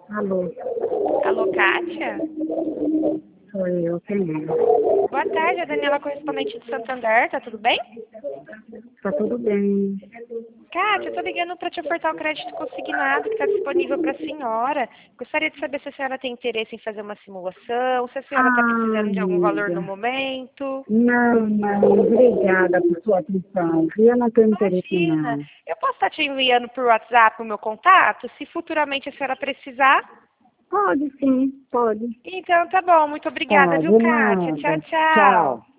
Alô, Alô, Kátia? sou eu, quem é? Boa tarde, a Daniela, correspondente de Santander, tá tudo bem? Tá tudo bem. Kátia, eu tô ligando para te ofertar o crédito consignado que está disponível para a senhora. Gostaria de saber se a senhora tem interesse em fazer uma simulação, se a senhora está Ah, precisando de algum valor no amiga. momento. Não, obrigada por sua atenção. Eu não tenho interesse, Imagina, não. eu posso estar te enviando por WhatsApp o meu contato, se futuramente a senhora precisar. Pode sim, pode. Então tá bom, muito obrigada, Tá, viu, de Kátia? Tchau, nada. tchau. Tchau.